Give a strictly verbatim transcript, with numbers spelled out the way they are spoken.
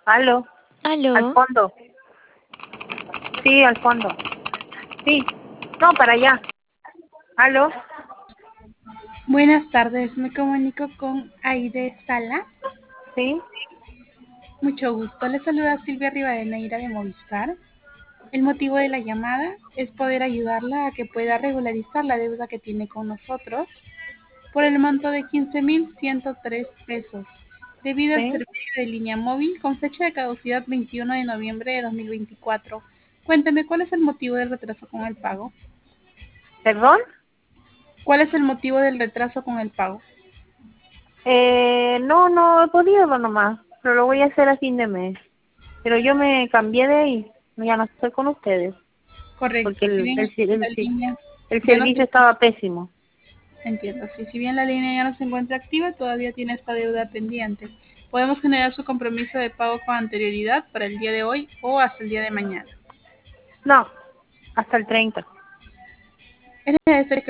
Aló, al Aló, fondo. Sí, al fondo. Sí, no, para allá. Aló, Buenas tardes, me comunico con Aide Sala. sí, Mucho gusto, le saluda Silvia Rivadeneira de Movistar. El motivo de la llamada es poder ayudarla a que pueda regularizar la deuda que tiene con nosotros por el monto de quince mil ciento tres pesos, debido al sí. servicio de línea móvil con fecha de caducidad veintiuno de noviembre de dos mil veinticuatro. Cuénteme, ¿cuál es el motivo del retraso con el pago? ¿Perdón? ¿Cuál es el motivo del retraso con el pago? Eh, no, no he podido nomás, pero lo voy a hacer a fin de mes. Pero yo me cambié de ahí, ya no estoy con ustedes, porque Correcto, si el, bien el, el, la línea el ya no se servicio estaba pésimo. entiendo, sí, si bien la línea ya no se encuentra activa, todavía tiene esta deuda pendiente. Podemos generar su compromiso de pago con anterioridad para el día de hoy o hasta el día de mañana. No, hasta el treinta. Es necesario que